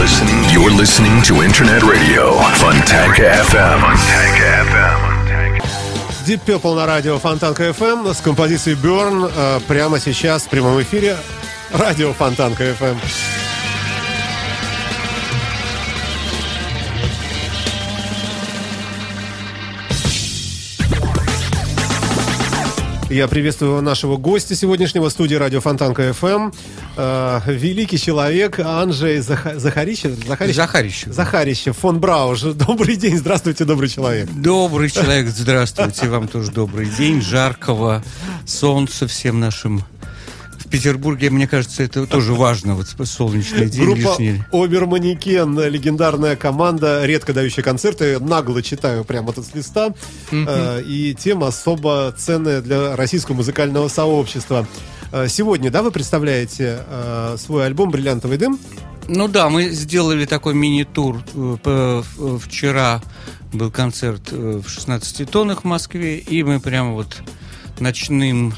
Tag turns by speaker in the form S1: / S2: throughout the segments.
S1: You're listening to Internet Radio Fontanka FM.
S2: Deep Purple на радио Фонтанка FM с композицией Burn прямо сейчас в прямом эфире радио Фонтанка FM. Я приветствую нашего гостя сегодняшнего в студии радио Фонтанка FM. Великий человек Анджей Захарищев, фон Брауш. Добрый день, здравствуйте, добрый человек.
S3: Добрый человек, здравствуйте, вам тоже добрый день, жаркого солнца всем нашим. В Петербурге, мне кажется, это тоже важно, вот солнечный день
S2: группа
S3: лишний.
S2: Оберманекен, легендарная команда, редко дающая концерты, нагло читаю прямо тут с листа, и тема особо ценная для российского музыкального сообщества. Сегодня, да, вы представляете свой альбом «Бриллиантовый дым»?
S3: Ну да, мы сделали такой мини-тур. Вчера был концерт в 16 тоннах в Москве, и мы прямо вот ночным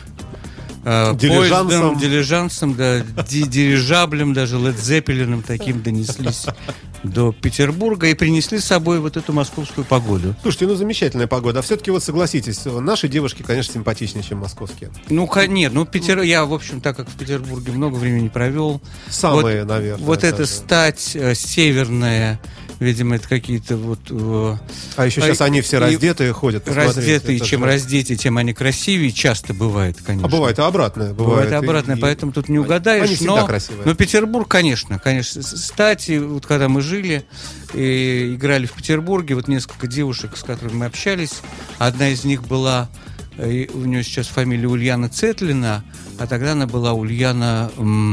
S3: дилижансом, да, дирижаблем, даже Led Zeppelin таким донеслись до Петербурга и принесли с собой вот эту московскую погоду.
S2: Слушайте, ну замечательная погода. А все-таки вот согласитесь, наши девушки, конечно, симпатичнее, чем московские.
S3: Ну, нет, я, в общем, так как в Петербурге много времени провел.
S2: Самые,
S3: вот,
S2: наверное.
S3: Вот эта стать северная, видимо, это какие-то вот...
S2: А еще сейчас они все раздетые ходят.
S3: Раздетые, чем раздетые, тем они красивее, часто бывает, конечно.
S2: А бывает и обратное.
S3: Бывает и обратное, поэтому тут не угадаешь.
S2: Они всегда красивые.
S3: Но Петербург, конечно. Стать, вот когда мы жили и играли в Петербурге, вот несколько девушек, с которыми мы общались, одна из них была, у нее сейчас фамилия Ульяна Цетлина, а тогда она была Ульяна...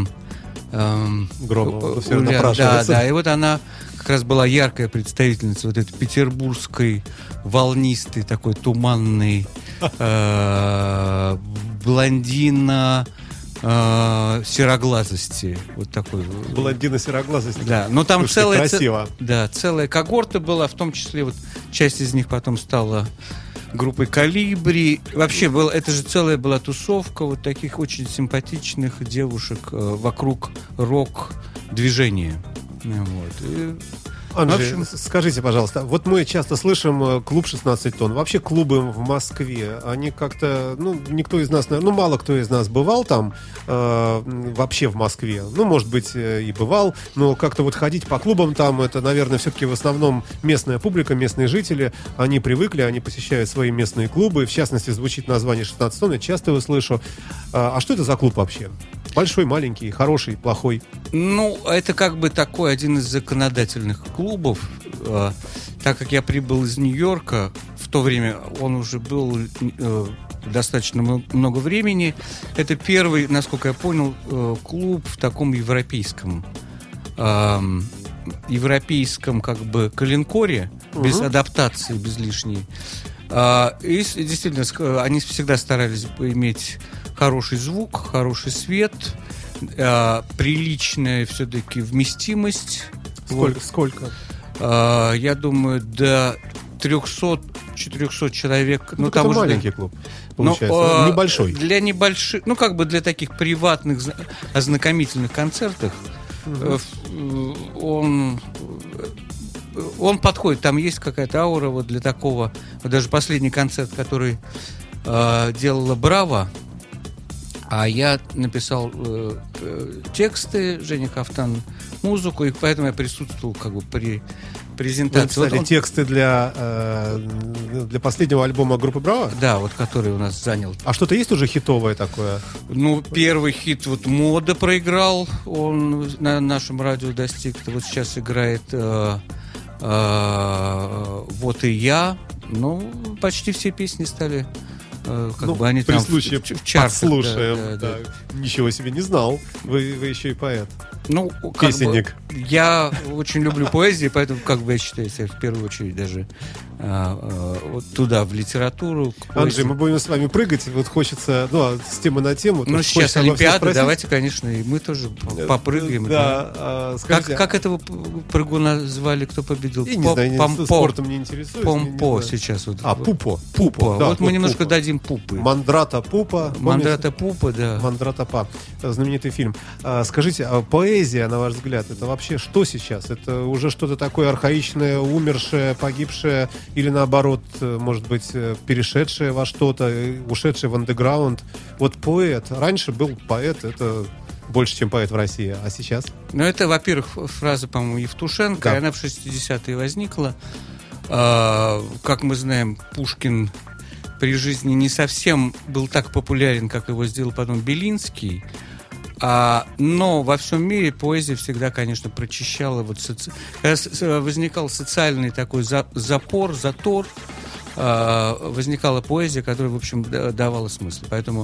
S2: Громова, все напрашивается.
S3: Да, и вот она как раз была яркая представительница вот этой петербургской волнистой, такой туманной блондина сероглазости. Вот такой.
S2: Блондина сероглазости.
S3: Да, но там
S2: целая
S3: когорта была, в том числе вот часть из них потом стала группой «Колибри». Вообще, это же целая была тусовка вот таких очень симпатичных девушек вокруг рок-движения. Вот.
S2: Анджей, скажите, пожалуйста, вот мы часто слышим клуб 16 тонн. Вообще клубы в Москве, они как-то, никто из нас, мало кто из нас бывал там вообще в Москве. Может быть, и бывал, но как-то вот ходить по клубам там, это, наверное, все-таки в основном местная публика, местные жители. Они привыкли, они посещают свои местные клубы. В частности, звучит название 16 тонн, я часто его слышу. А что это за клуб вообще? Большой, маленький, хороший, плохой?
S3: Это как бы такой один из законодательных клубов. Так как я прибыл из Нью-Йорка, в то время он уже был достаточно много времени. Это первый, насколько я понял, клуб в таком европейском как бы коленкоре, без адаптации, без лишней. И действительно, они всегда старались иметь хороший звук, хороший свет, приличная все-таки вместимость.
S2: Сколько?
S3: Я думаю, до 300-400 человек.
S2: Это маленький клуб, получается, небольшой.
S3: Для небольших, для таких приватных ознакомительных концертов он подходит. Там есть какая-то аура вот для такого. Вот даже последний концерт, который делала Браво, а я написал тексты, Женя Кафтан музыку, и поэтому я присутствовал как бы при презентации.
S2: Вы написали тексты для последнего альбома группы Браво?
S3: Да, вот который у нас занял.
S2: А что-то есть уже хитовое такое?
S3: Первый хит вот «Мода» проиграл, он на нашем радио достиг. Вот сейчас играет «Вот и я». Почти все песни стали... они
S2: при
S3: там
S2: случае
S3: в чартах,
S2: послушаем. Да. Ничего себе, не знал. Вы еще и поэт.
S3: Песенник. Я очень люблю поэзию, поэтому я считаю себя в первую очередь даже вот туда, в литературу.
S2: Анджей, мы будем с вами прыгать. Вот хочется, с темы на тему.
S3: Сейчас Олимпиада, давайте, конечно, и мы тоже попрыгаем.
S2: Да.
S3: Как этого прыгуна звали, кто победил?
S2: Я не знаю, спортом не интересуюсь.
S3: Помпо сейчас.
S2: Пупо.
S3: Пупо.
S2: Да,
S3: вот мы немножко дадим магазин Пупы.
S2: Мандрата Пупа.
S3: Мандрата Пупа, да.
S2: Мандрата Па. Знаменитый фильм. Скажите, а поэзия, на ваш взгляд, это вообще что сейчас? Это уже что-то такое архаичное, умершее, погибшее, или наоборот, может быть, перешедшее во что-то, ушедшее в андеграунд? Вот поэт. Раньше был поэт, это больше, чем поэт в России. А сейчас?
S3: Ну, это, во-первых, фраза, по-моему, Евтушенко.
S2: Да.
S3: И она в 60-е возникла. Как мы знаем, Пушкин при жизни не совсем был так популярен, как его сделал потом Белинский. Но во всем мире поэзия всегда, конечно, прочищала. Когда возникал социальный такой затор, возникала поэзия, которая, в общем, давала смысл. Поэтому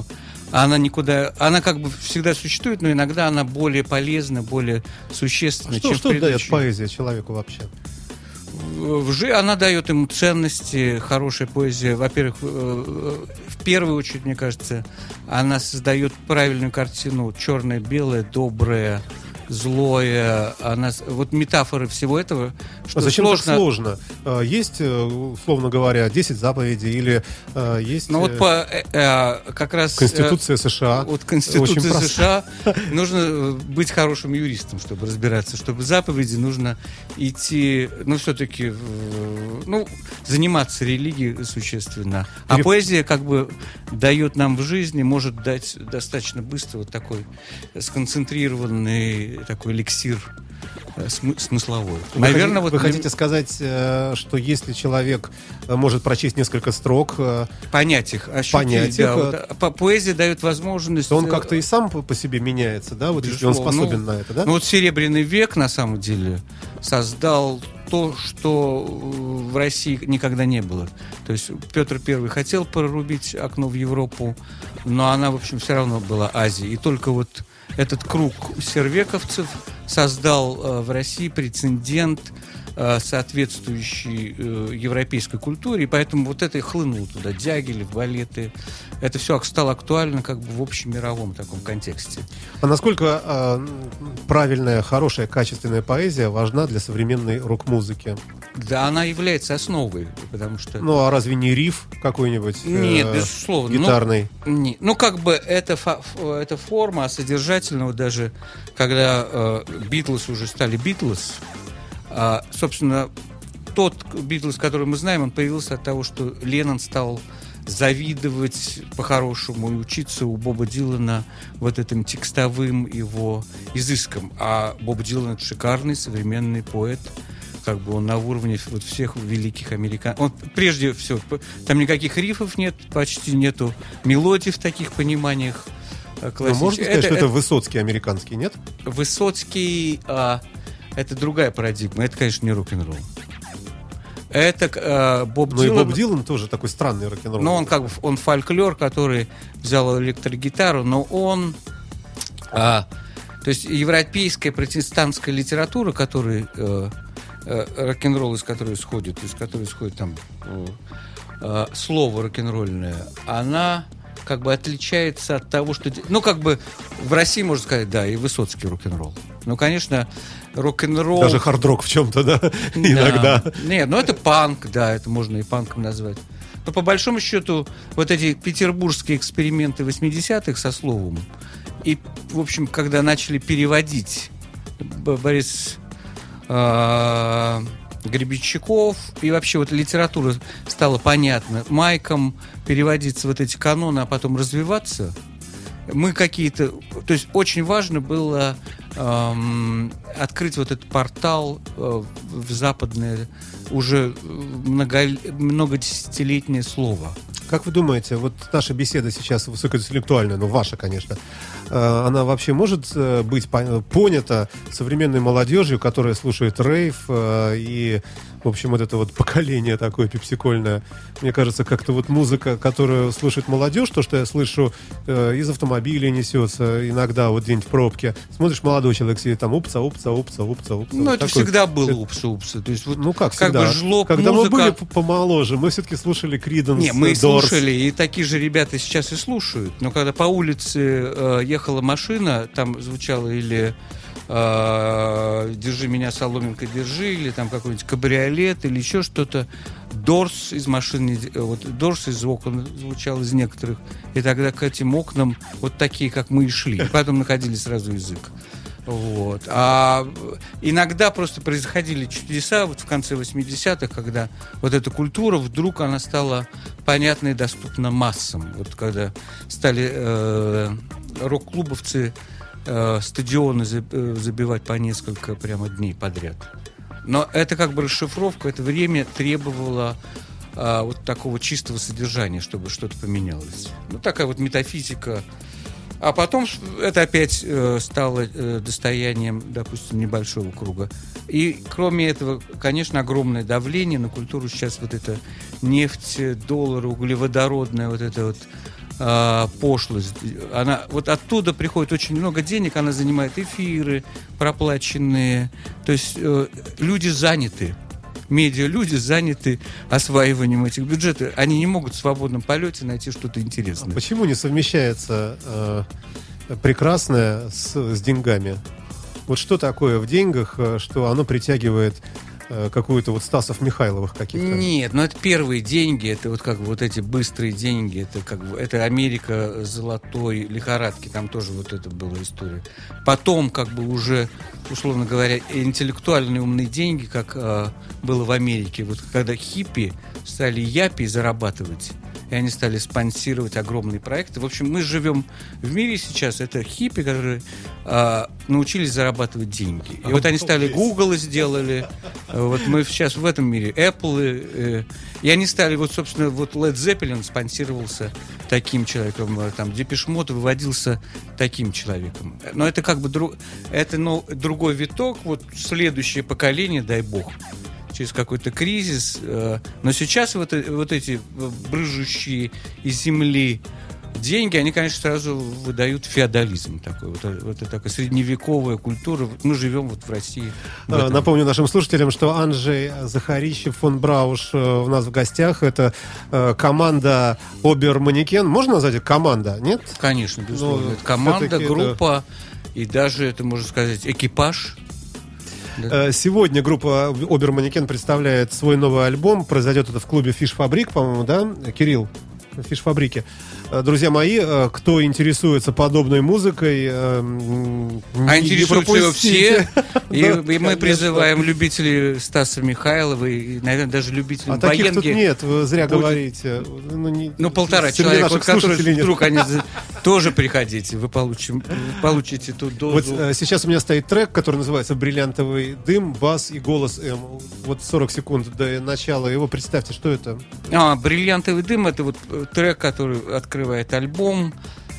S3: она как бы всегда существует, но иногда она более полезна, более существенна, чем
S2: что дает поэзия человеку вообще?
S3: Она дает ему ценности, хорошая поэзия. Во-первых, в первую очередь, мне кажется, она создает правильную картину: черное, белое, доброе, злое. Вот метафоры всего этого. Что
S2: зачем так сложно? Есть, условно говоря, 10 заповедей или есть...
S3: Ну вот как раз...
S2: Конституция США.
S3: Вот Конституция США. Нужно быть хорошим юристом, чтобы разбираться. Чтобы заповеди нужно идти, все-таки, заниматься религией существенно. А поэзия как бы дает нам в жизни, может дать достаточно быстро вот такой сконцентрированный такой эликсир смысловой.
S2: Наверное, вы хотите сказать, что если человек может прочесть несколько строк,
S3: понять их, ощутить, поэзия дает возможность...
S2: То он как-то и сам по себе меняется, да? Вот если он способен на это, да?
S3: Вот Серебряный век, на самом деле, создал то, что в России никогда не было. То есть Петр I хотел прорубить окно в Европу, но она, в общем, все равно была Азией. И только вот этот круг сервековцев создал в России прецедент, соответствующий европейской культуре, и поэтому вот это и хлынуло туда. Дягилев, балеты. Это все стало актуально как бы в общемировом таком контексте.
S2: А насколько правильная, хорошая, качественная поэзия важна для современной рок-музыки?
S3: Да, она является основой, потому что...
S2: Ну, а разве не риф какой-нибудь?
S3: Нет, безусловно.
S2: Гитарный?
S3: Как бы это форма, а содержательного даже, когда Битлз уже стали Битлз, собственно, тот Битлз, который мы знаем, он появился от того, что Леннон стал завидовать по-хорошему и учиться у Боба Дилана вот этим текстовым его изыском. А Боб Дилан — это шикарный современный поэт, как бы он на уровне вот всех великих американцев. Прежде всего, там никаких рифов нет, почти нету мелодий в таких пониманиях классических.
S2: Но можно сказать, что это Высоцкий американский, нет?
S3: Высоцкий... это другая парадигма. Это, конечно, не рок-н-ролл. Это Боб Дилан.
S2: Ну и Боб Дилан тоже такой странный рок-н-ролл.
S3: Но он фольклор, который взял электрогитару, но он... то есть европейская протестантская литература, которая рок-н-ролл, из которой исходит там слово рок-н-ролльное, она как бы отличается от того, что... в России, можно сказать, да, и Высоцкий рок-н-ролл. Конечно, рок-н-ролл...
S2: Даже хард-рок в чем-то, да? Иногда.
S3: Нет, это панк, да, это можно и панком назвать. Но по большому счету, вот эти петербургские эксперименты 80-х со словом, и, в общем, когда начали переводить Борис Гребенщиков, и вообще вот литература стала понятна, Майком переводиться вот эти каноны, а потом развиваться, то есть очень важно было открыть вот этот портал в западное, уже многодесятилетнее слово.
S2: Как вы думаете, вот наша беседа сейчас высокоинтеллектуальная, ваша, конечно, она вообще может быть понята современной молодежью, которая слушает рейв и, в общем, вот это вот поколение такое пепсикольное? Мне кажется, как-то вот музыка, которую слушает молодежь, то, что я слышу из автомобиля несется иногда вот где-нибудь в пробке. Смотришь, молодой человек сидит там, упса.
S3: Это всегда было упса. То есть, вот,
S2: как всегда. Когда мы были помоложе, мы все-таки слушали Creedence.
S3: Не, мы слушали, и такие же ребята сейчас и слушают. Но когда по улице ехала машина, там звучало или «Держи меня, соломинка, держи», или там какой-нибудь кабриолет, или еще что-то, Дорс из машины, вот Дорс из окон звучал из некоторых, и тогда к этим окнам вот такие, как мы и шли, и потом находили сразу язык. Вот. А иногда просто происходили чудеса вот в конце 80-х, когда вот эта культура вдруг она стала понятна и доступна массам. Вот когда стали рок-клубовцы стадионы забивать по несколько прямо дней подряд. Но это как бы расшифровка, это время требовало вот такого чистого содержания, чтобы что-то поменялось. Ну, такая вот метафизика. А потом это опять стало достоянием, допустим, небольшого круга. И кроме этого, конечно, огромное давление на культуру. Сейчас вот эта нефть, доллар, углеводородная вот эта вот пошлость. Она, вот оттуда приходит очень много денег, она занимает эфиры проплаченные. То есть люди заняты. Медиа-люди заняты осваиванием этих бюджетов. Они не могут в свободном полете найти что-то интересное.
S2: Почему не совмещается прекрасное с деньгами? Вот что такое в деньгах, что оно притягивает какую-то вот Стасов Михайловых каких-то?
S3: Нет, но это первые деньги, это вот как бы вот эти быстрые деньги, это как бы это Америка золотой лихорадки, там тоже вот это была история. Потом как бы уже, условно говоря, интеллектуальные умные деньги, как было в Америке, вот когда хиппи стали япи зарабатывать, и они стали спонсировать огромные проекты. В общем, мы живем в мире сейчас, это хиппи, которые научились зарабатывать деньги. И вот они стали Google сделали, вот мы сейчас в этом мире Apple, и они стали, вот, собственно, вот Led Zeppelin спонсировался таким человеком, там, Depeche Mode выводился таким человеком. Но это как бы другой виток, вот следующее поколение, дай бог, через какой-то кризис. Но сейчас вот эти брыжущие из земли деньги, они, конечно, сразу выдают феодализм такой. Вот это такая средневековая культура. Мы живем вот в России.
S2: Напомню нашим слушателям, что Анджей Захарищев, фон Брауш у нас в гостях. Это команда Обер-Манекен. Можно назвать это команда, нет?
S3: Конечно, безусловно. Это команда, группа и даже, это можно сказать, экипаж. Да.
S2: Сегодня группа Обер-Манекен представляет свой новый альбом. Произойдет это в клубе Фиш-Фабрик, по-моему, да, Кирилл? В Фиш-Фабрике. Друзья мои, кто интересуется подобной музыкой,
S3: интересуются его все. И мы призываем любителей Стаса Михайлова и, наверное, даже любителей
S2: Военки. А таких тут нет, вы зря говорите.
S3: Полтора человека, которые вдруг они тоже приходите, вы получите ту дозу.
S2: Вот сейчас у меня стоит трек, который называется «Бриллиантовый дым», бас и голос М. Вот 40 секунд до начала его. Представьте, что это?
S3: «Бриллиантовый дым» — это вот трек, который открывает альбом.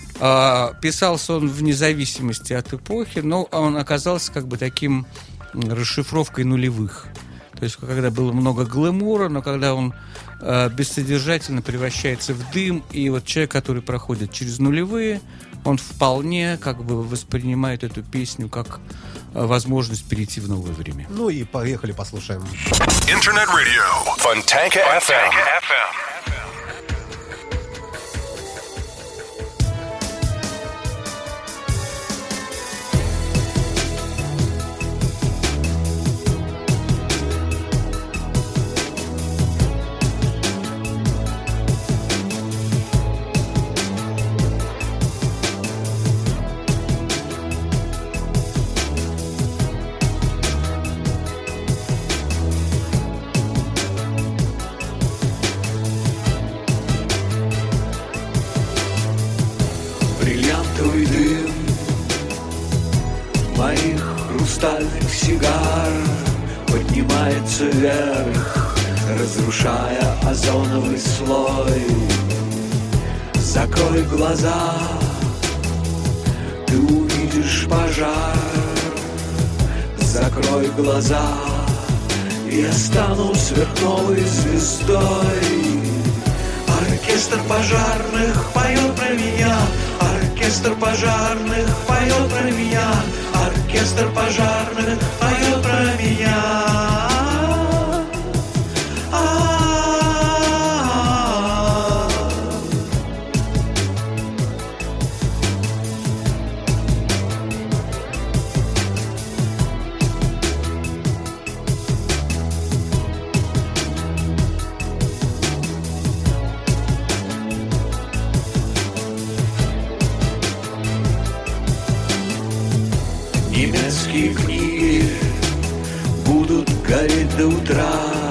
S3: Писался он вне зависимости от эпохи, но он оказался как бы таким расшифровкой нулевых. То есть, когда было много глэмура, но когда он бессодержательно превращается в дым, и вот человек, который проходит через нулевые, он вполне как бы воспринимает эту песню как возможность перейти в новое время.
S2: Ну и поехали послушаем.
S1: Интернет-радио Фонтанка FM.
S4: Хрустальных сигар поднимается вверх, разрушая озоновый слой. Закрой глаза, ты увидишь пожар. Закрой глаза, я стану сверхновой звездой. Оркестр пожарных поет про меня. Оркестр пожарных поет про меня. Оркестр пожарных поет про меня. до утра.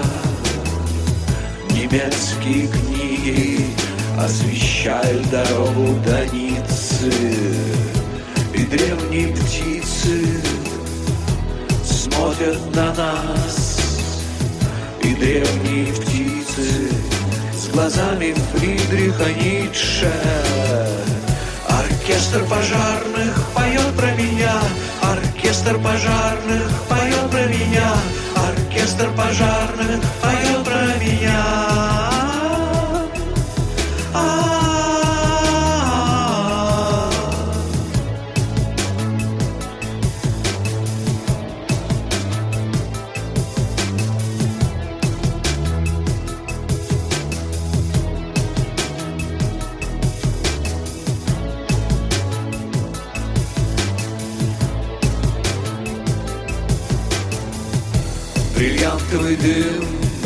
S4: Немецкие книги освещают дорогу до Ниццы, и древние птицы смотрят на нас, и древние птицы с глазами Фридриха Ницше. Оркестр пожарных поет про меня, оркестр пожарных поет про меня, оркестр пожарных поет про меня. Бриллиантовый дым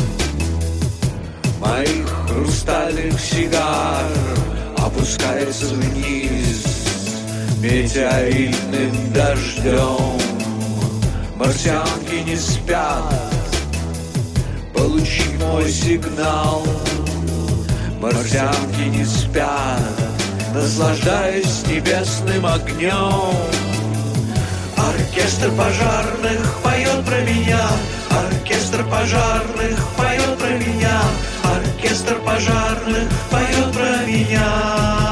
S4: моих хрустальных сигар опускается вниз метеоритным дождем. Марсианки не спят, получи мой сигнал. Марсианки не спят, наслаждаясь небесным огнем. Оркестр пожарных поет про меня, оркестр пожарных поет про меня, оркестр пожарных поет про меня.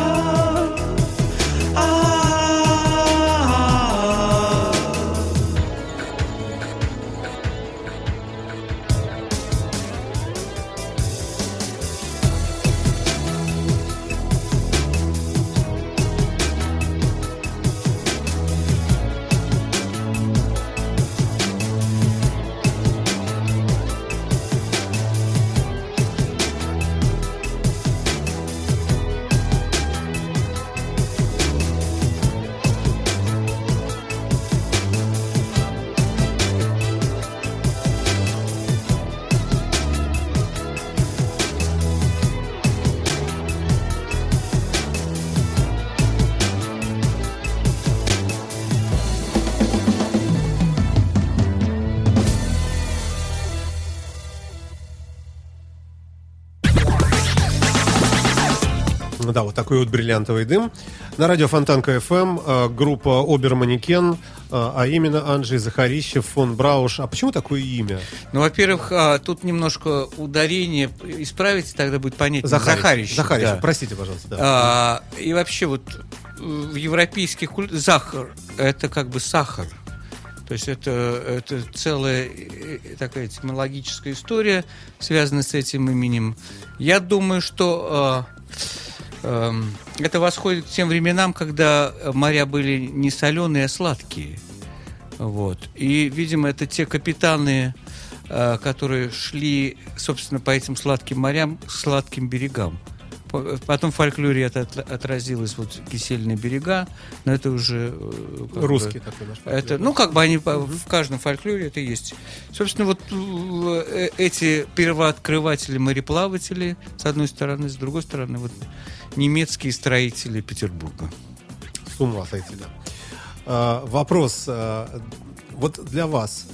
S2: Да, вот такой вот бриллиантовый дым. На радио Фонтанка ФМ группа Оберманекен, а именно Анджей Захарищев, фон Брауш. А почему такое имя?
S3: Ну, во-первых, тут немножко ударение. Исправите, тогда будет понятнее.
S2: Захарищев,
S3: да.
S2: Простите, пожалуйста. Да.
S3: И вообще вот в европейских культурах захар – это как бы сахар. То есть это целая такая этимологическая история, связанная с этим именем. Я думаю, что это восходит к тем временам, когда моря были не соленые, а сладкие. Вот. И, видимо, это те капитаны, которые шли, собственно, по этим сладким морям, к сладким берегам. Потом в фольклоре это отразилось, вот кисельные берега, но это уже
S2: русский такой наш фольклор.
S3: Это, ну, как бы они в каждом фольклоре это есть. Собственно, вот эти первооткрыватели, мореплаватели, с одной стороны, с другой стороны, вот немецкие строители Петербурга.
S2: С ума сойти, да. Вопрос вот для вас.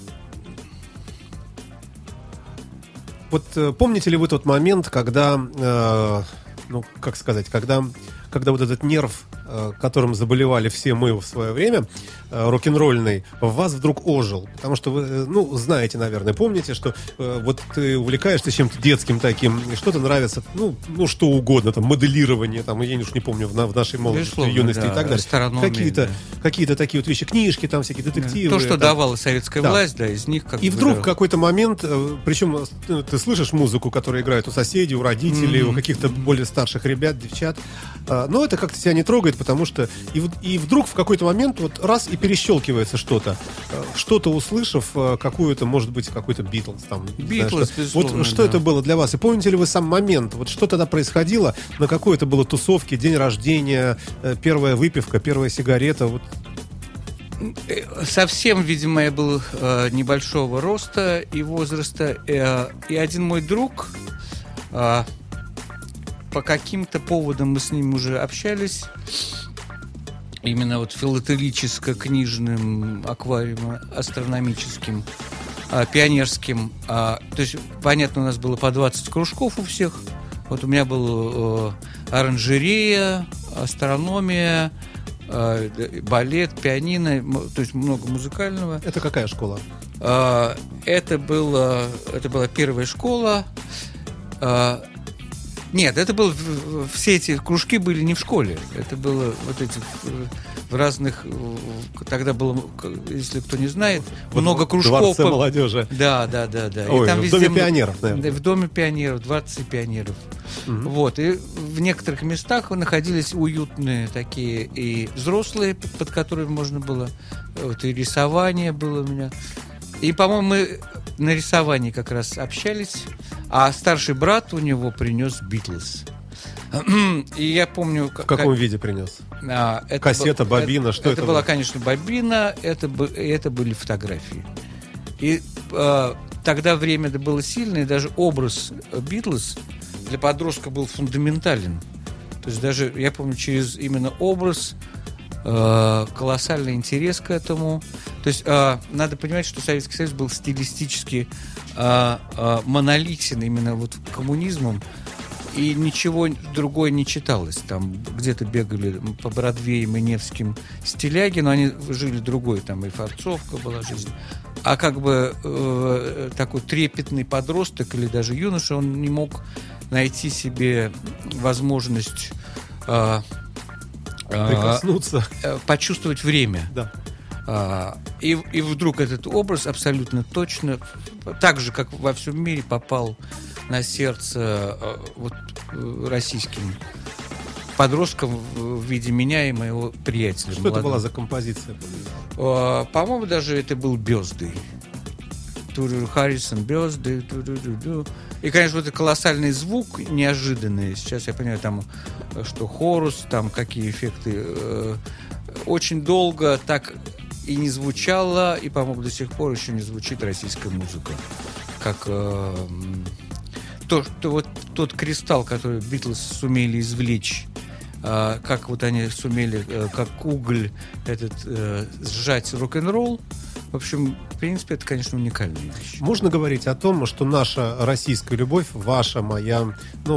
S2: Вот помните ли вы тот момент, когда, ну, как сказать, когда вот этот нерв, которым заболевали все мы в свое время, рок-н-ролльный, в вас вдруг ожил? Потому что вы, ну, знаете, наверное, помните, что вот ты увлекаешься чем-то детским таким, и что-то нравится, ну, что угодно, там, моделирование, там, я уж не помню, в нашей молодости, юности, да, и так далее. Какие-то такие вот вещи, книжки, там, всякие детективы.
S3: То, что давала советская власть, да, из них как.
S2: И вдруг в какой-то момент, причем ты слышишь музыку, которая играет у соседей, у родителей, у каких-то более старших ребят, девчат, но это как-то тебя не трогает, потому что и вдруг в какой-то момент вот раз и перещелкивается что-то услышав, какую-то, может быть, какой-то Битлз там.
S3: Битлз, безусловно,
S2: вот что это было для вас? И помните ли вы сам момент? Вот что тогда происходило? На какой это было тусовке, день рождения, первая выпивка, первая сигарета? Вот.
S3: Совсем, видимо, я был небольшого роста и возраста. И один мой друг, по каким-то поводам мы с ним уже общались, именно вот филателическо-книжным, аквариумом, астрономическим. пионерским. То есть, понятно, у нас было по 20 кружков у всех. Вот у меня был оранжерея, астрономия, балет, пианино, то есть много музыкального.
S2: Это какая школа?
S3: Это была первая школа. Нет, это было все эти кружки были не в школе. Это было вот эти в разных. Тогда было, если кто не знает, много кружков.
S2: Дворце молодежи.
S3: Да.
S2: Ой,
S3: и там
S2: в
S3: везде,
S2: Доме пионеров, наверное.
S3: в Доме пионеров, Дворце пионеров.
S2: Угу.
S3: Вот. И в некоторых местах находились уютные такие и взрослые, под которыми можно было. Вот, и рисование было у меня. И, по-моему, мы на рисовании как раз общались, а старший брат у него принес «Битлз». И я помню...
S2: В каком виде принес? Кассета, бобина, что это
S3: было? Это была, конечно, бобина, это были фотографии. И тогда время было сильное, и даже образ «Битлз» для подростка был фундаментален. То есть даже, я помню, через именно образ... колоссальный интерес к этому. То есть надо понимать, что Советский Союз был стилистически монолитен именно вот коммунизмом, и ничего другое не читалось. Там где-то бегали по Бродвеям и Невским стиляги, но они жили другой, там и форцовка была жизнь. А как бы такой трепетный подросток или даже юноша, он не мог найти себе возможность
S2: прикоснуться,
S3: почувствовать время.
S2: Да.
S3: И вдруг этот образ абсолютно точно, так же, как во всем мире, попал на сердце российским подросткам в виде меня и моего приятеля.
S2: Что это была за композиция?
S3: По-моему, даже это был «Birthday». Харрисон, «Birthday». И, конечно, вот этот колоссальный звук, неожиданный. Сейчас я понимаю, там, что хорус, там какие эффекты. Очень долго так и не звучало, и, по-моему, до сих пор еще не звучит российская музыка. Как тот кристалл, который Битлз сумели извлечь, как вот они сумели, как уголь этот сжать рок-н-ролл. В общем, в принципе, это, конечно, уникальная вещь.
S2: Можно говорить о том, что наша российская любовь, ваша, моя,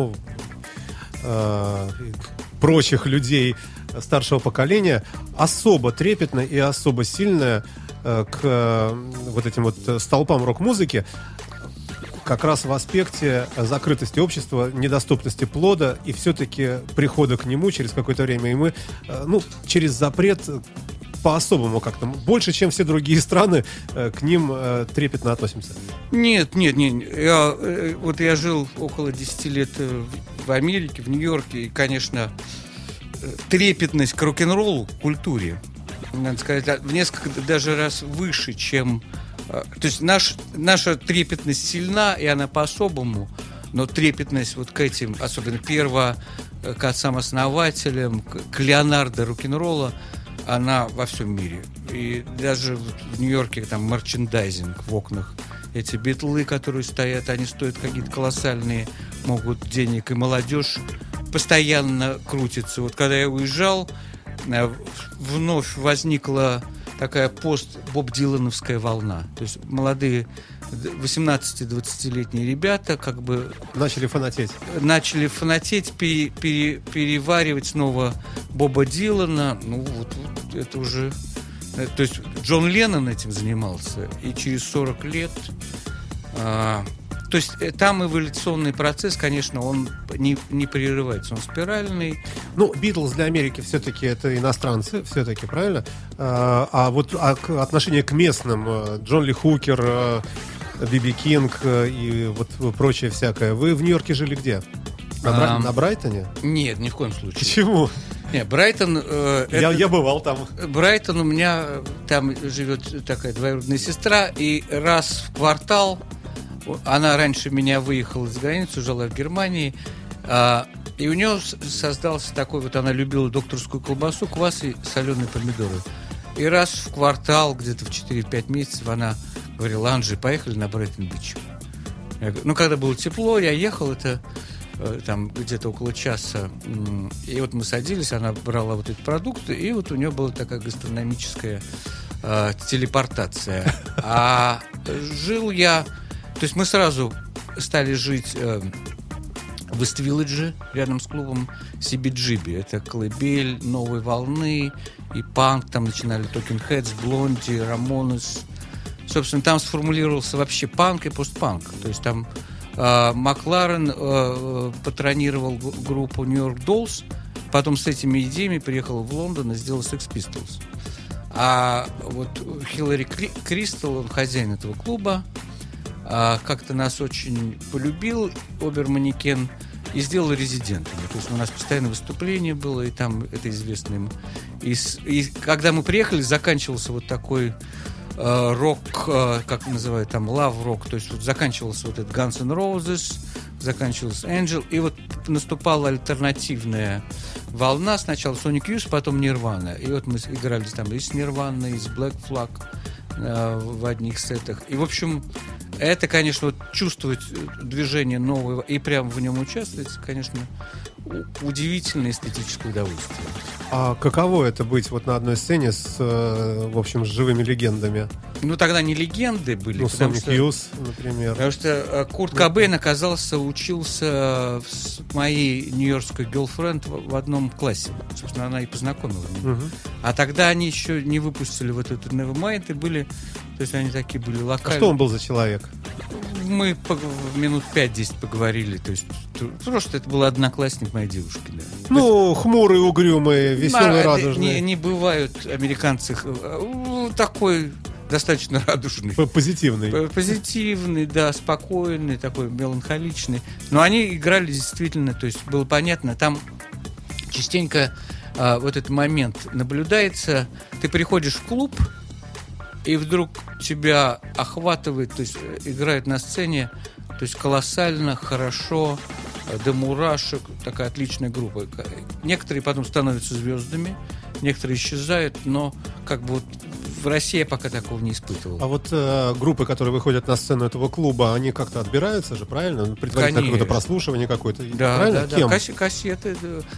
S2: прочих людей старшего поколения, особо трепетная и особо сильная к вот этим вот столпам рок-музыки, как раз в аспекте закрытости общества, недоступности плода и все-таки прихода к нему через какое-то время. И мы, через запрет по-особому как-то, больше, чем все другие страны, к ним трепетно относимся.
S3: Нет. Я жил около 10 лет в Америке, в Нью-Йорке, и, конечно, трепетность к рок-н-роллу, к культуре, надо сказать, в несколько даже раз выше, чем... То есть наша трепетность сильна, и она по-особому, но трепетность вот к этим, особенно к отцам-основателям, к Леонардо рок-н-ролла, она во всем мире. И даже в Нью-Йорке там мерчендайзинг в окнах. Эти битлы, которые стоят, они стоят какие-то колоссальные, могут денег, и молодежь постоянно крутится. Вот когда я уезжал, вновь возникла такая пост-Боб Дилановская волна. То есть молодые 18-20-летние ребята как бы... Начали фанатеть, переваривать снова Боба Дилана. Это уже... То есть Джон Леннон этим занимался. И через 40 лет... То есть там эволюционный процесс, конечно, он не прерывается, он спиральный.
S2: Битлз для Америки все-таки это иностранцы, все-таки, правильно? А отношение к местным, Джон Ли Хукер, Биби Кинг и вот прочее всякое. Вы в Нью-Йорке жили где? На Брайтоне?
S3: Нет, ни в коем случае.
S2: Почему?
S3: Нет, Брайтон...
S2: Я бывал там.
S3: Брайтон, у меня там живет такая двоюродная сестра, и раз в квартал... Она раньше меня выехала за границу, жила в Германии, и у нее создался такой, она любила докторскую колбасу, квас и соленые помидоры. И раз в квартал, где-то в 4-5 месяцев, она говорила: Анжи, поехали на Брайтон-Бич. Когда было тепло, я ехал, это там где-то около часа, и вот мы садились, она брала вот эти продукты, и вот у нее была такая гастрономическая телепортация. жил я... То есть мы сразу стали жить в Ист-Вилледже, рядом с клубом CBGB. Это колыбель новой волны и панк. Там начинали Talking Heads, Блонди, Ramones. Собственно, там сформулировался вообще панк и постпанк. То есть там Макларен патронировал группу New York Dolls, потом с этими идеями приехал в Лондон и сделал Sex Pistols. А вот Хиллари Кристал, он хозяин этого клуба, как-то нас очень полюбил, Оберманекен, и сделал резидентами. То есть у нас постоянное выступление было, и там это известно им. И когда мы приехали, заканчивался вот такой рок, как называют там, лав-рок, то есть вот заканчивался вот этот Guns N' Roses, заканчивался Angel, и вот наступала альтернативная волна, сначала Sonic Youth, потом Nirvana, и вот мы играли там и с Nirvana, и с Black Flag в одних сетах, и в общем это, конечно, вот чувствовать движение нового и прямо в нем участвовать, конечно, удивительное эстетическое удовольствие.
S2: А каково это быть вот на одной сцене с, в общем, с живыми легендами?
S3: Ну, тогда не легенды были.
S2: Ну, Sonic Youth, например.
S3: Потому что Курт Кобейн, оказался, учился с моей нью-йоркской girlfriend в одном классе. Собственно, она и познакомила меня. А тогда они еще не выпустили вот этот Nevermind, и были... То есть они такие были локальные.
S2: А что он был за человек?
S3: Мы минут 5-10 поговорили. То есть просто это был одноклассник моей девушки. Да.
S2: Ну, хмурый, угрюмый, веселый, радужный.
S3: Не бывают американцы такой достаточно радужный.
S2: Позитивный.
S3: Позитивный, да, спокойный, такой меланхоличный. Но они играли действительно, то есть было понятно, там частенько вот этот момент наблюдается. Ты приходишь в клуб, и вдруг тебя охватывает, то есть играет на сцене, то есть колоссально, хорошо, до мурашек, такая отличная группа. Некоторые потом становятся звездами, некоторые исчезают, но как бы вот в России я пока такого не испытывал.
S2: А вот группы, которые выходят на сцену этого клуба, они как-то отбираются же, правильно? Предварительно какое-то прослушивание какое-то,
S3: да,
S2: правильно?
S3: Да,
S2: Кем?
S3: Кассеты,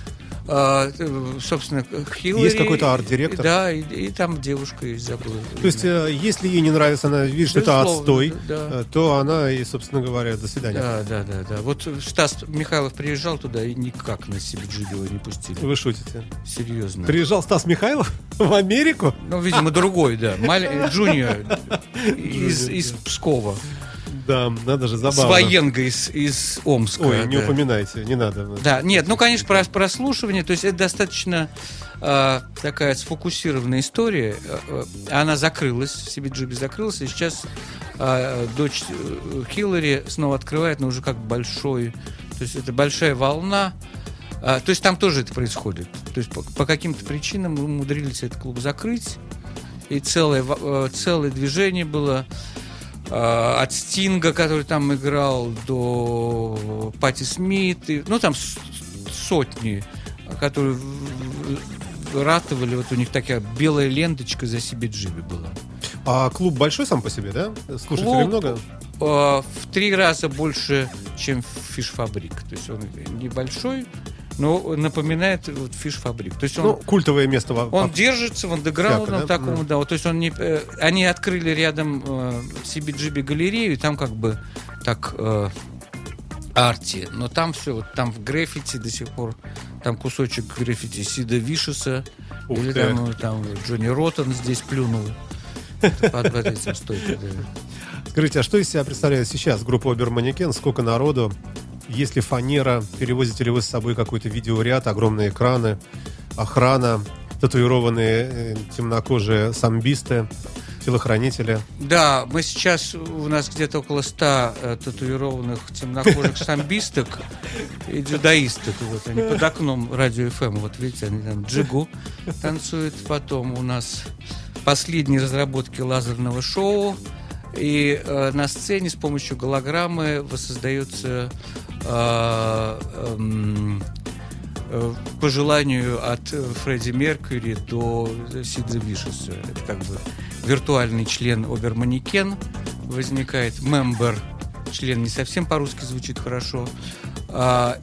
S3: собственно, Хиллари.
S2: Есть какой-то арт-директор?
S3: Да, и там девушка есть, забыла.
S2: То есть, если ей не нравится, она видит, что это отстой,
S3: да.
S2: то она и, собственно говоря, до свидания.
S3: Да. Вот Стас Михайлов приезжал туда и никак на CBGB его не пустили.
S2: Вы шутите?
S3: Серьезно.
S2: Приезжал Стас Михайлов в Америку?
S3: Ну, видимо, другой, да. Джуниор из Пскова.
S2: Да, надо же, забавно.
S3: С военга из Омска.
S2: Ой, не упоминайте, не надо.
S3: Да, нет, ну, конечно, прослушивание, то есть это достаточно такая сфокусированная история. Она закрылась, CBGB закрылась, и сейчас дочь Хиллари снова открывает, но уже как большой, то есть это большая волна. То есть там тоже это происходит. То есть по каким-то причинам мы умудрились этот клуб закрыть, и целое движение было... От Стинга, который там играл, до Патти Смит, ну там сотни, которые ратовали, вот у них такая белая ленточка за CBGB была.
S2: А клуб большой сам по себе, да? Слушателей много?
S3: В 3 раза больше, чем Фиш-фабрик. То есть он небольшой, но напоминает вот Фиш-фабрик. То есть он,
S2: культовое место.
S3: Он держится в андеграундном
S2: да?
S3: таком, да. Вот, то есть он не, они открыли рядом CBGB галерею, и там как бы так арти. Но там все, вот там в граффити до сих пор, там кусочек граффити Сида Вишеса, или там Джонни Роттен здесь плюнул. Под этим стойкой, да.
S2: Скажите, а что из себя представляет сейчас группа Оберманекен? Сколько народу? Есть ли фанера? Перевозите ли вы с собой какой-то видеоряд, огромные экраны, охрана, татуированные темнокожие самбисты, телохранители? Да,
S3: мы сейчас, у нас где-то около 100 татуированных темнокожих самбисток и дзюдоисток. Вот они под окном радио ФМ, вот видите, они там джигу танцуют. Потом у нас последние разработки лазерного шоу. И на сцене с помощью голограммы воссоздается по желанию от Фредди Меркьюри до Сида Вишеса. Это как бы виртуальный член Оберманекен возникает. Мембер, член не совсем по-русски звучит хорошо. А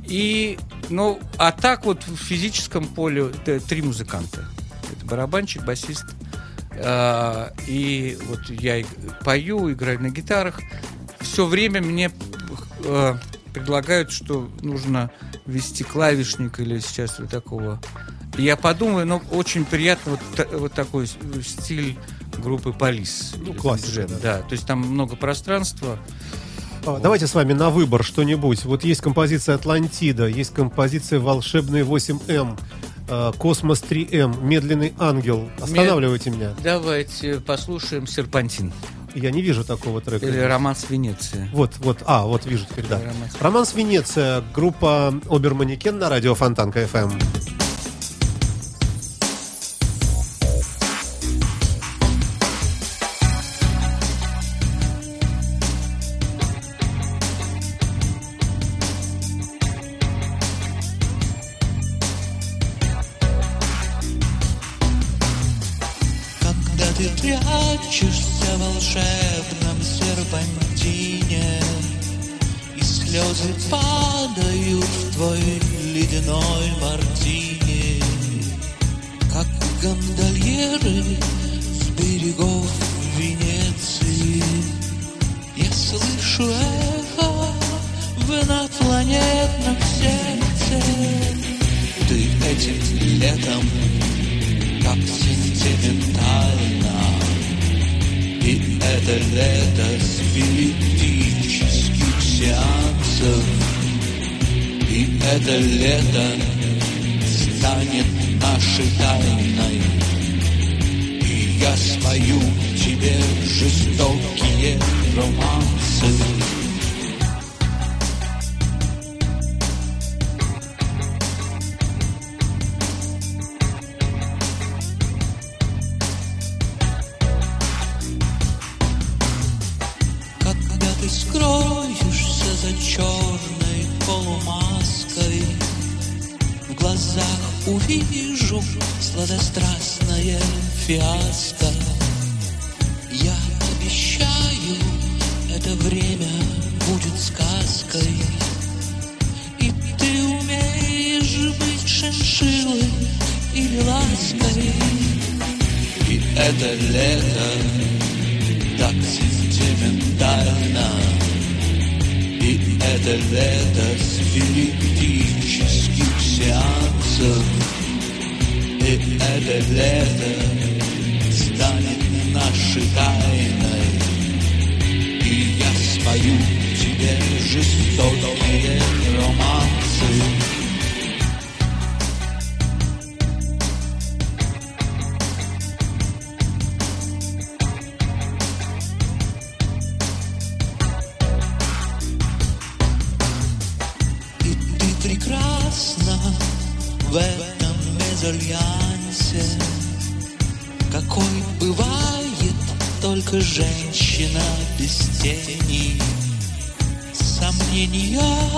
S3: так вот в физическом поле 3 музыканта. Это барабанщик, басист, И вот я пою, играю на гитарах. Все время мне предлагают, что нужно ввести клавишник или сейчас вот такого. И я подумаю, ну, очень приятно вот такой стиль группы Police.
S2: Ну, классика,
S3: да. То есть там много пространства.
S2: Давайте с вами на выбор что-нибудь. Вот есть композиция «Атлантида», есть композиция «Волшебный 8М», «Космос 3М», «Медленный ангел». Останавливайте меня.
S3: Давайте послушаем «Серпантин».
S2: Я не вижу такого трека.
S3: Или «Романс Венеции».
S2: Вот вижу теперь, да. «Романс Венеция», группа «Оберманекен» на радио Фонтанка ФМ.
S5: Ты прячешься в волшебном серпантине, и слезы падают в твой ледяной мартини, как гондольеры с берегов Венеции. Я слышу эхо в инопланетном сердце. Ты этим летом как сентиментально, и это лето спиритических сеансов, и это лето станет нашей тайной, и я спою тебе жестокие романсы. Скроешься за черной полумаской, в глазах увижу сладострастное фиаско. Я обещаю, это время будет сказкой, и ты умеешь быть шиншиллой или лаской. И это лето так сентиментально, и это лето спиритических сеансов, и это лето станет нашей тайной, и я спою тебе жестокие романсы. Прекрасно в этом мезальянсе, какой бывает только женщина без тени, сомнения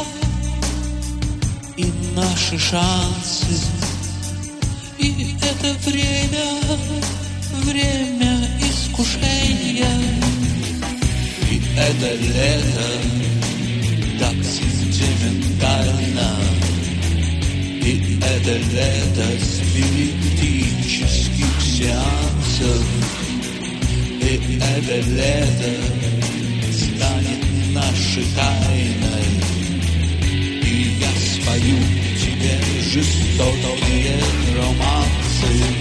S5: и наши шансы. И это время искушения, и это лето так сентиментально, и это лето спиритических сеансов, и это лето станет нашей тайной, и я спою тебе жестокие романсы.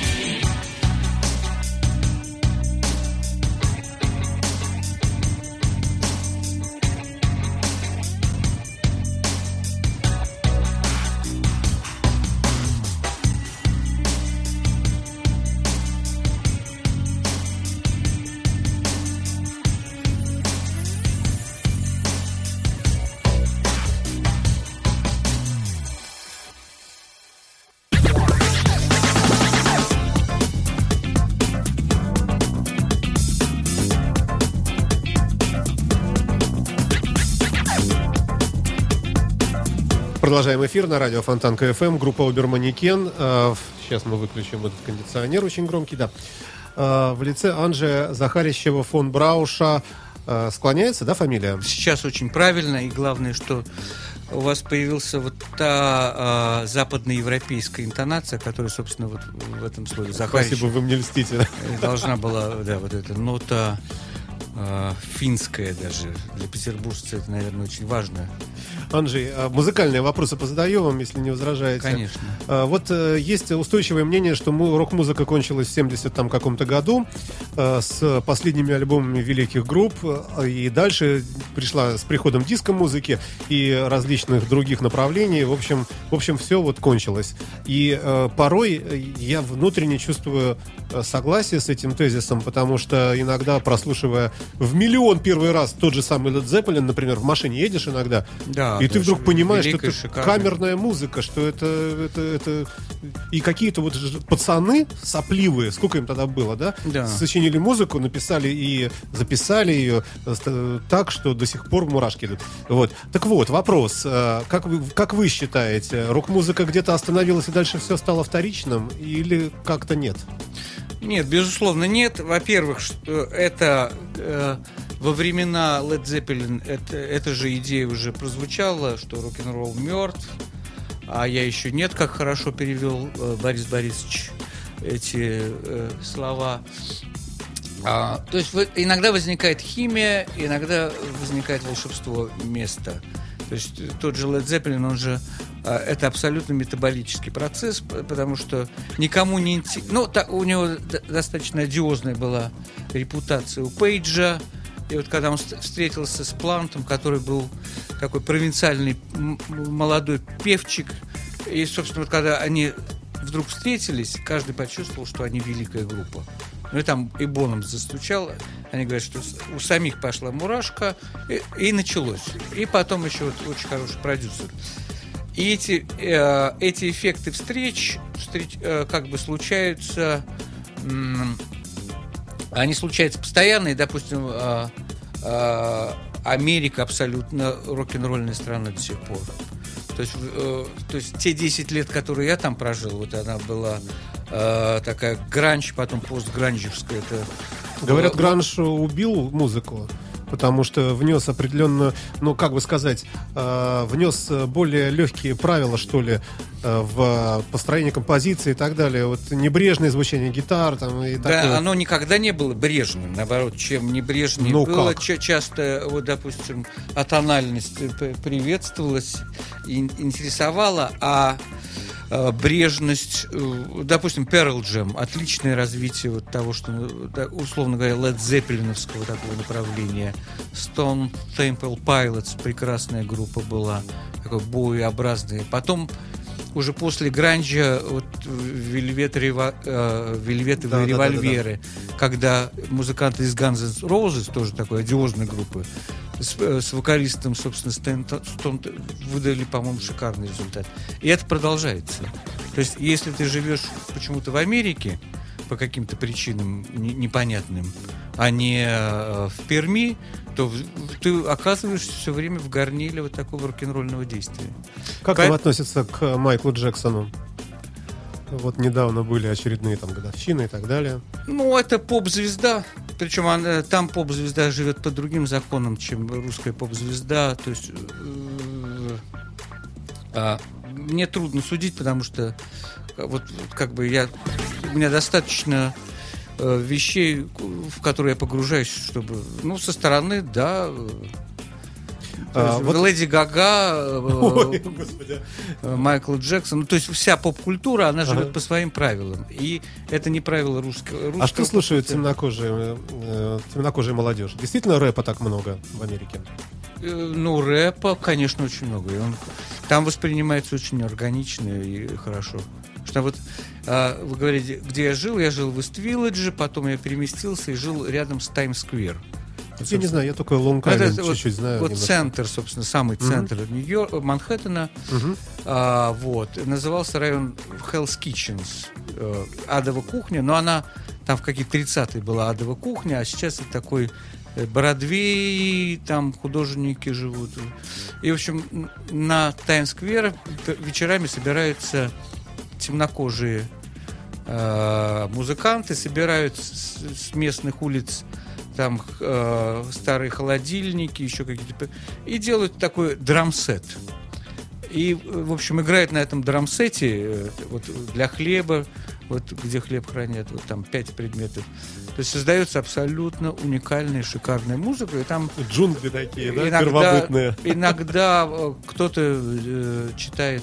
S2: Продолжаем эфир на радио Фонтанка ФМ, группа Оберманекен. Сейчас мы выключим этот кондиционер очень громкий, да. В лице Анжея Захарищева фон Брауша. Склоняется, да, фамилия?
S3: Сейчас очень правильно, и главное, что у вас появился вот та западноевропейская интонация, которая, собственно, вот в этом слове Захарич.
S2: Спасибо, вы мне льстите.
S3: Должна была, да, вот эта нота финская даже. Для петербуржца это, наверное, очень важно.
S2: Анжей, музыкальные вопросы позадаю вам, если не возражаете.
S3: Конечно.
S2: Вот есть устойчивое мнение, что рок-музыка кончилась в 70 каком-то году с последними альбомами великих групп, и дальше пришла с приходом диско-музыки и различных других направлений. В общем, все вот кончилось. И порой я внутренне чувствую согласие с этим тезисом, потому что иногда, прослушивая в миллион первый раз тот же самый Led Zeppelin, например, в машине едешь иногда,
S3: да,
S2: и ты вдруг понимаешь, что это
S3: шикарная
S2: камерная музыка, что это и какие-то вот пацаны сопливые, сколько им тогда было, да?
S3: Да.
S2: Сочинили музыку, написали и записали ее так, что до сих пор мурашки идут. Вот. Так вот, вопрос. Как вы считаете, рок-музыка где-то остановилась и дальше все стало вторичным или как-то нет?
S3: Нет, безусловно, нет. Во-первых, что это во времена Led Zeppelin эта же идея уже прозвучала, что рок-н-ролл мертв, а я еще нет, как хорошо перевел Борис Борисович эти слова. То есть иногда возникает химия, иногда возникает волшебство места. То есть тот же Led Zeppelin, он же это абсолютно метаболический процесс, потому что никому не интересно. Ну, у него достаточно одиозная была репутация у Пейджа. И вот когда он встретился с Плантом, который был такой провинциальный молодой певчик, и, собственно, вот когда они вдруг встретились, каждый почувствовал, что они великая группа. Ну и там и Боном застучал. Они говорят, что у самих пошла мурашка, и началось. И потом еще вот очень хороший продюсер. И эти эффекты встреч как бы случаются, они случаются постоянно, и, допустим, Америка абсолютно рок-н-ролльная страна до сих пор. То есть те 10 лет, которые я там прожил, вот она была такая гранж, потом постгранжевская.
S2: Говорят, гранж убил музыку, потому что внес определенно, ну, как бы сказать, внес более легкие правила, что ли, в построении композиции и так далее. Вот небрежное звучание гитар там и
S3: да,
S2: такое.
S3: оно никогда не было брежным. Наоборот, чем небрежнее было, часто, вот, допустим, атональность приветствовалась и интересовала, а брежность, допустим, Pearl Jam, отличное развитие вот того, что, условно говоря, Led Zeppelin-овского такого направления. Stone Temple Pilots, прекрасная группа была, такой боеобразная. Потом уже после гранжа вот Вельветовые револьверы, когда музыканты из Guns N' Roses, тоже такой одиозной группы, с вокалистом, собственно, Стон выдали, по-моему, шикарный результат. И это продолжается. То есть, если ты живешь почему-то в Америке по каким-то причинам непонятным, а не в Перми, то ты оказываешься все время в горниле вот такого рок-н-ролльного действия.
S2: Как вам относится к Майклу Джексону? Вот недавно были очередные там годовщины и так далее.
S3: Ну, это поп-звезда. Причем там поп-звезда живет по другим законам, чем русская поп-звезда. То есть мне трудно судить, потому что вот как бы у меня достаточно вещей, в которые я погружаюсь, чтобы, ну, со стороны, да. Вот Леди Гага, Майкл Джексон, ну, то есть вся поп-культура, она живет по своим правилам. И это не правило русского.
S2: А что слушает темнокожая молодежь? Действительно рэпа так много в Америке?
S3: Ну, рэпа, конечно, очень много. И он там воспринимается очень органично и хорошо. Что вот вы говорите, где я жил в Ист-Вилледже, потом я переместился и жил рядом с Таймс-сквер.
S2: Я не знаю, я только Лонг-Айленд чуть-чуть знаю.
S3: Вот центр, собственно, самый центр Нью-Йорка, Манхэттена. Вот. Назывался район Hell's Kitchens. Адова кухня. Но она там в какие-то 30-е была адова кухня, а сейчас это такой Бродвей, там художники живут. И, в общем, на Таймс-сквер вечерами собираются темнокожие музыканты, собирают с местных улиц там старые холодильники, еще какие-то, и делают такой драм-сет. И, в общем, играет на этом драмсете вот для хлеба, вот где хлеб хранят, вот там 5 предметов. То есть создается абсолютно уникальная, шикарная музыка. И там
S2: джунгли такие, да, первобытные.
S3: Иногда кто-то читает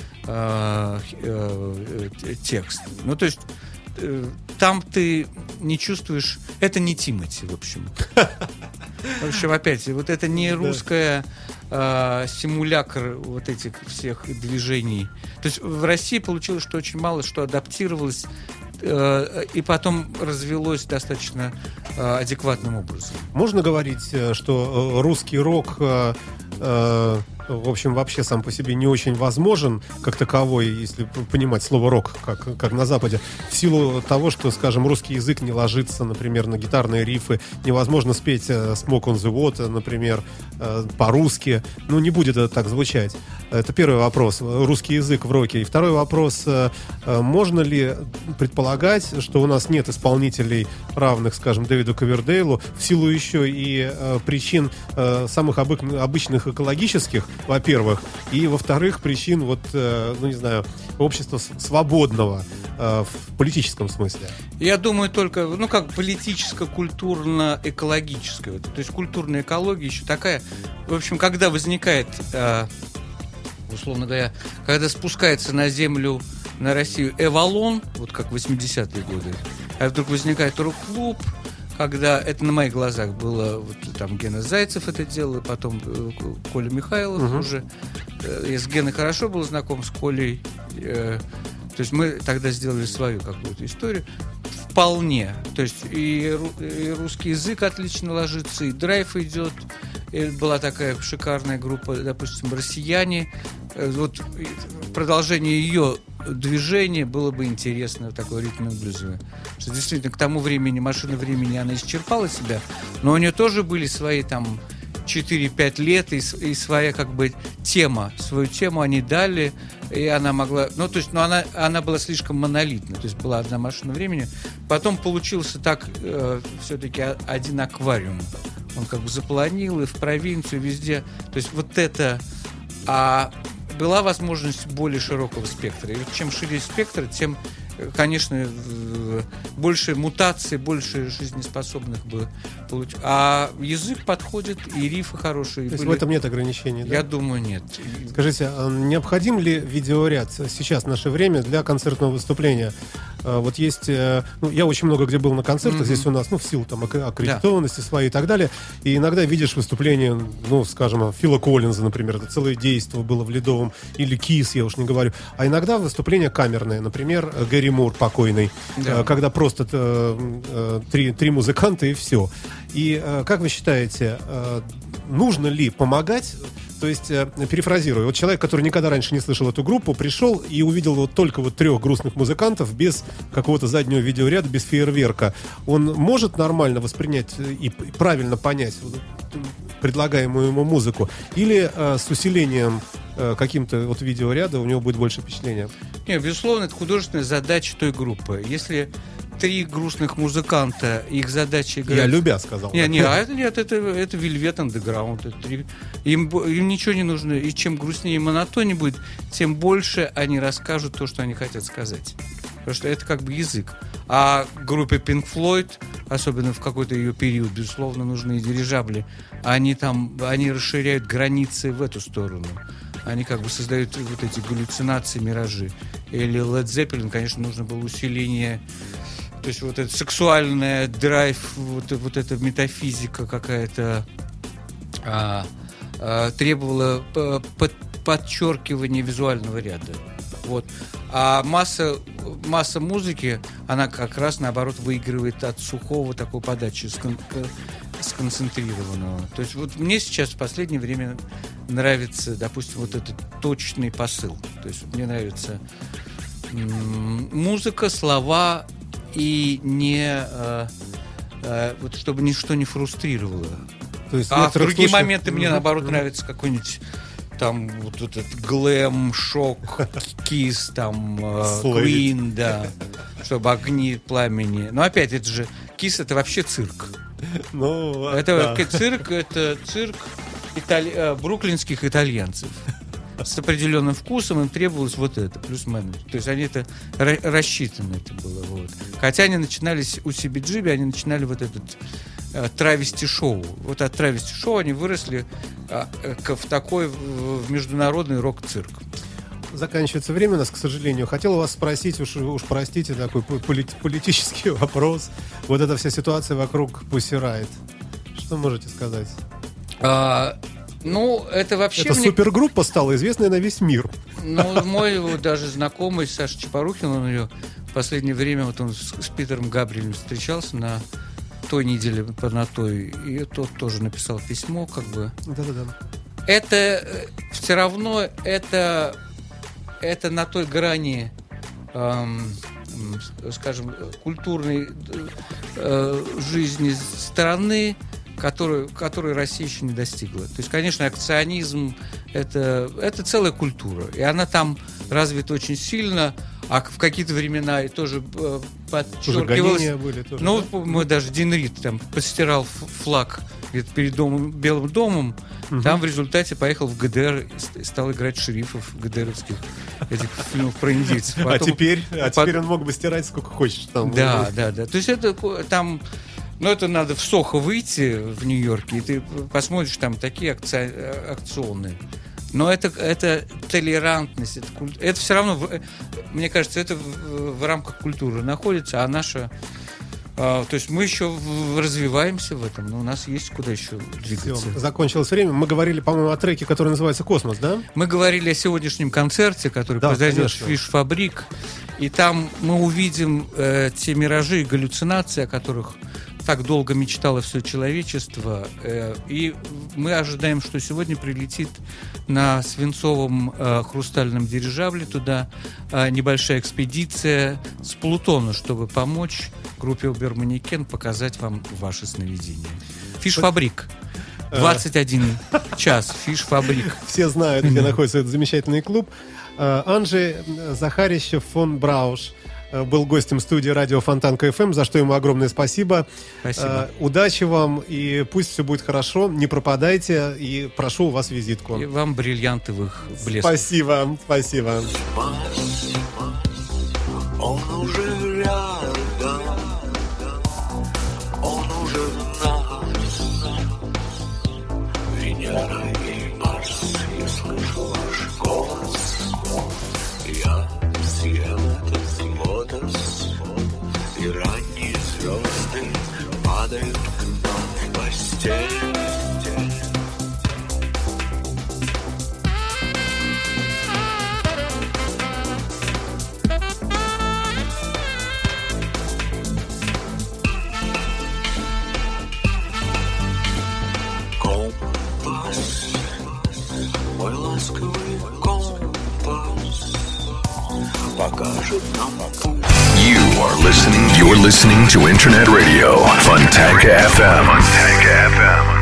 S3: текст. Ну, то есть там ты не чувствуешь... Это не Тимати, в общем. В общем, опять, вот это не русская симулякр вот этих всех движений. То есть в России получилось, что очень мало что адаптировалось и потом развелось достаточно адекватным образом.
S2: Можно говорить, что русский рок, в общем, вообще сам по себе не очень возможен, как таковой, если понимать слово рок, как на Западе, в силу того, что, скажем, русский язык не ложится, например, на гитарные рифы, невозможно спеть Smoke on the Water, например, по-русски, ну, не будет это так звучать. Это первый вопрос, русский язык в роке. И второй вопрос, можно ли предполагать, что у нас нет исполнителей, равных, скажем, Дэвиду Ковердейлу, в силу еще и причин самых обычных экологических, во-первых, и, во-вторых, причин, вот, ну, не знаю, общества свободного в политическом смысле? Я
S3: думаю, только, ну, как политическо-культурно-экологическое. То есть культурная экология еще такая. В общем, когда возникает, условно говоря, когда спускается на землю, на Россию эвалон, вот как в 80-е годы, а вдруг возникает рок-клуб, когда это на моих глазах было, вот, там Гена Зайцев это делал, потом Коля Михайлов уже. Я с Геной хорошо был знаком, с Колей. То есть мы тогда сделали свою какую-то историю. Вполне. То есть и русский язык отлично ложится, и драйв идет. И была такая шикарная группа, допустим, «Россияне». Вот продолжение ее движения было бы интересно, такое ритм-блюзовое. Что действительно, к тому времени, «Машина времени», она исчерпала себя, но у нее тоже были свои там 4-5 лет и своя как бы тема. Свою тему они дали, и она могла... Ну, то есть, она была слишком монолитна. То есть, была одна «Машина времени». Потом получился так все-таки один аквариум. Он как бы запланил и в провинцию, везде. То есть, вот это... А была возможность более широкого спектра. И чем шире спектр, тем, конечно, больше мутаций, больше жизнеспособных бы получить. А язык подходит, и рифы хорошие.
S2: То есть в этом нет ограничений, да?
S3: Я думаю, нет.
S2: Скажите, а необходим ли видеоряд сейчас в наше время для концертного выступления? Вот есть... Ну, я очень много где был на концертах, здесь у нас, ну, в силу там аккредитованности своей и так далее, и иногда видишь выступление, ну, скажем, Фила Коллинза, например, это целое действо было в Ледовом, или Кис, я уж не говорю, а иногда выступление камерное, например, Гэри Мур покойный, когда просто три музыканта и все. И как вы считаете, нужно ли помогать? То есть, перефразирую, вот человек, который никогда раньше не слышал эту группу, пришел и увидел вот только вот 3 грустных музыкантов без какого-то заднего видеоряда, без фейерверка. Он может нормально воспринять и правильно понять предлагаемую ему музыку? Или с усилением каким-то вот видеоряда у него будет больше впечатления?
S3: Нет, безусловно, это художественная задача той группы. Если 3 грустных музыканта, их задача играть...
S2: Я любя сказал.
S3: Это Velvet Underground. Им ничего не нужно. И чем грустнее и монотоннее будет, тем больше они расскажут то, что они хотят сказать. Потому что это как бы язык. А группе Pink Floyd, особенно в какой-то ее период, безусловно, нужны дирижабли. Они расширяют границы в эту сторону. Они как бы создают вот эти галлюцинации, миражи. Или Led Zeppelin, конечно, нужно было усиление. То есть вот это сексуальная драйв, вот эта метафизика какая-то требовала подчеркивания визуального ряда. Вот. А масса музыки, она как раз, наоборот, выигрывает от сухого такой подачи, сконцентрированного. То есть вот мне сейчас в последнее время нравится, допустим, вот этот точный посыл. То есть мне нравится музыка, слова, и вот чтобы ничто не фрустрировало. То есть в другие моменты мне, наоборот, нравится какой-нибудь там вот этот глэм, шок, Кис, там Queen, да, чтобы огни пламени. Но опять, это же Кис, это вообще цирк. Цирк бруклинских итальянцев. с определенным вкусом, им требовалось вот это, плюс менеджер. То есть они это рассчитано это было. Вот. Хотя они начинали у CBGB, они начинали вот этот травести-шоу. Вот от травести-шоу они выросли в такой в международный рок-цирк.
S2: Заканчивается время у нас, к сожалению. Хотел у вас спросить, уж простите, такой политический вопрос. Вот эта вся ситуация вокруг Pussy Riot. Что можете сказать?
S3: Ну, это вообще...
S2: Это супергруппа стала известная на весь мир.
S3: Ну, мой вот даже знакомый Саша Чапорухин, он ее в последнее время, вот он с Питером Габриэлем встречался на той неделе порнотой, и тот тоже написал письмо, как бы.
S2: Да-да-да.
S3: Это все равно, это на той грани, скажем, культурной жизни страны, которую Россия еще не достигла. То есть, конечно, акционизм это целая культура, и она там развита очень сильно, а в какие-то времена и тоже подчеркивалось.
S2: Были тоже,
S3: ну,
S2: да?
S3: мы даже Дин Рид там постирал флаг где-то перед Белым домом, там в результате поехал в ГДР и стал играть шерифов ГДРовских этих фильмов про индейцев. Потом,
S2: теперь он мог бы стирать сколько хочешь там.
S3: Да. То есть это там... Ну, это надо в Сохо выйти в Нью-Йорке, и ты посмотришь, там такие акционные. Но это толерантность, это все равно, мне кажется, это в рамках культуры находится, а наша... То есть мы еще развиваемся в этом, но у нас есть куда еще двигаться.
S2: Все, закончилось время. Мы говорили, по-моему, о треке, который называется «Космос», да?
S3: Мы говорили о сегодняшнем концерте, который произойдет в Фиш-Фабрик, и там мы увидим те миражи и галлюцинации, о которых так долго мечтало все человечество, и мы ожидаем, что сегодня прилетит на свинцовом хрустальном дирижабле туда небольшая экспедиция с Плутона, чтобы помочь группе Убер-Манекен показать вам ваши сновидения. Фиш-Фабрик. 21 час. Фиш-Фабрик.
S2: Все знают, где находится этот замечательный клуб. Анджей Захарищев фон Брауш был гостем студии радио Фонтанка ФМ, за что ему огромное спасибо.
S3: Спасибо.
S2: Удачи вам, и пусть все будет хорошо, не пропадайте, и прошу у вас визитку.
S3: И вам бриллиантовых блесков.
S2: Спасибо.
S5: Он уже рядом, он уже в нас. Венера и Марс, я слышу ваш голос. Я съел этот лотос, и ранние звезды падают к нам в постель. Мой ласковый компас покажет нам путь.
S1: You're listening to Internet Radio Fontanka FM.